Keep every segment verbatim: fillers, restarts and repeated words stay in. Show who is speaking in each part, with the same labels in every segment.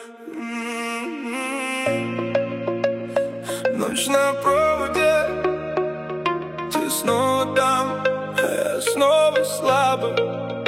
Speaker 1: Ночь на проводе, ты снова там, а я снова слабый.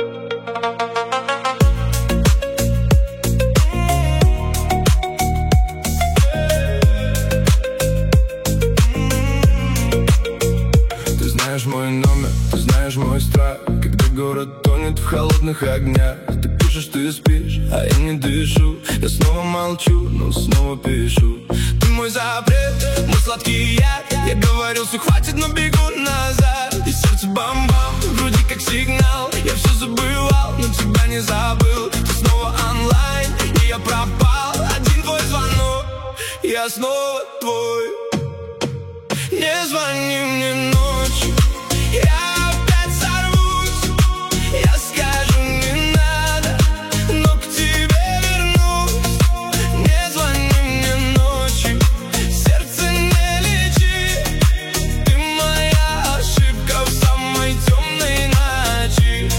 Speaker 1: Ты знаешь мой номер, ты знаешь мой страх, когда город тонет в холодных огнях. Ты пишешь, ты спишь, а я не дышу. Я снова молчу, но снова пишу. Ты мой запрет, мой сладкий яд. Я говорил, все хватит, но бегу назад. И сердце бам-бам, в груди как сигнал. Я все забывал, но тебя не забыл. Ты снова онлайн, и я пропал. Один твой звонок, я снова твой. Не звони мне ночью, я опять сорвусь. Я скажу, не надо, но к тебе вернусь. Не звони мне ночью, сердце не лечи. Ты моя ошибка в самой темной ночи.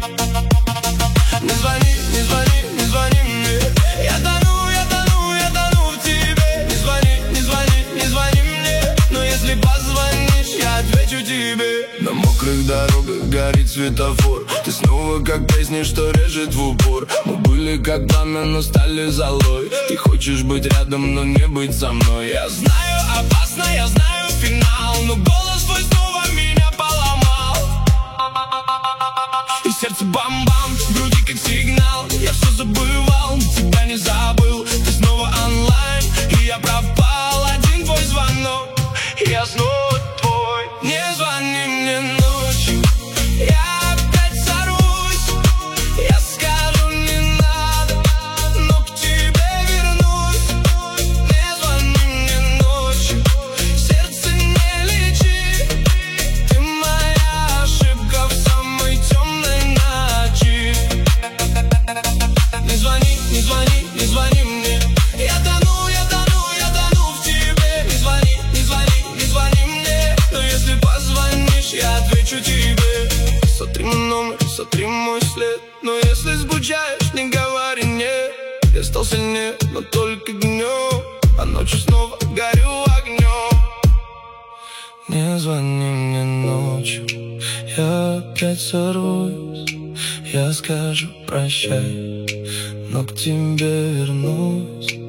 Speaker 1: Не звони, не звони, не звони мне. Я тону, я тону, я тону в тебе. Не звони, не звони, не звони мне. Но если позвонишь, я отвечу тебе. На мокрых дорогах горит светофор. Ты снова как песни, что режет в упор. Мы были как пламя, но стали золой. Ты хочешь быть рядом, но не быть со мной. Я знаю, опасно, я знаю финал, но голос твой снова меня поломал. И сердце бам-бам, в груди как сигнал. Я все забывал, но тебя не забыл. Ты снова онлайн, и я пропал. Один твой звонок, я снова твой. Не звони мне ночью, я опять сорвусь. Я скажу, не надо, но к тебе вернусь. Не звони мне ночью, сердце не лечи. Ты моя ошибка в самой темной ночи. Не звони, не звони, не звони мне. Я тону, я тону, я тону в тебе. Не звони, не звони, не звони мне. Но если позвонишь, я отвечу тебе. Сотри мой номер, сотри мой след. Но если скучаешь, не говори нет. Я стал сильнее, но только днем, а ночью снова горю огнем. Не звони мне ночью, я опять сорвусь. Я скажу прощай, но к тебе вернусь.